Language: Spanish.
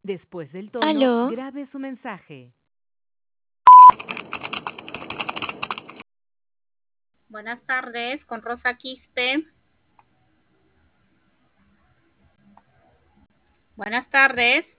Después del tono, Aló, grabe su mensaje. Buenas tardes, con Rosa Quispe. Buenas tardes.